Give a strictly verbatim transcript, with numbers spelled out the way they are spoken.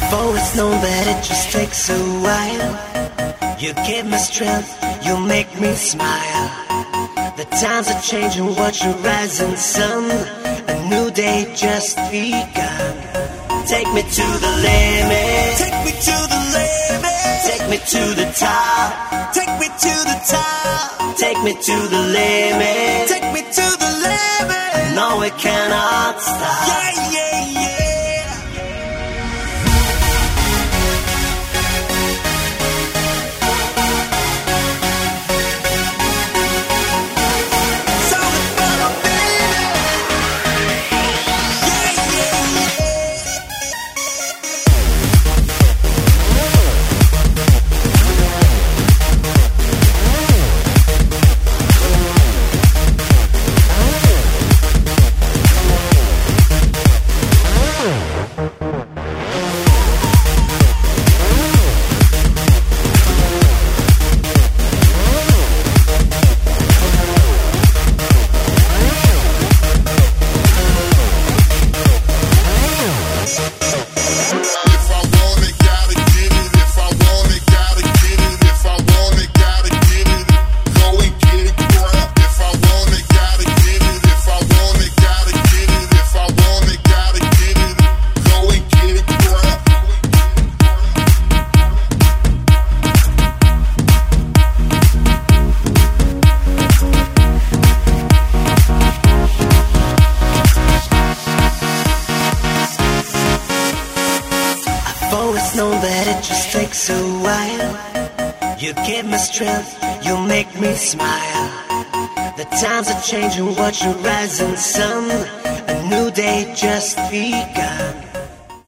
I've always known that it just takes a while. You give me strength, you make me smile. The times are changing, watch your rising sun. A new day just begun. Take me to the limit. Take me to the limit. Take me to the top. Take me to the top. Take me to the limit. Take me to the limit. No, we cannot stop. Yeah, yeah, yeah. Know that it just takes a while. You give me strength, you make me smile. The times are changing, watch your rising sun. A new day just begun.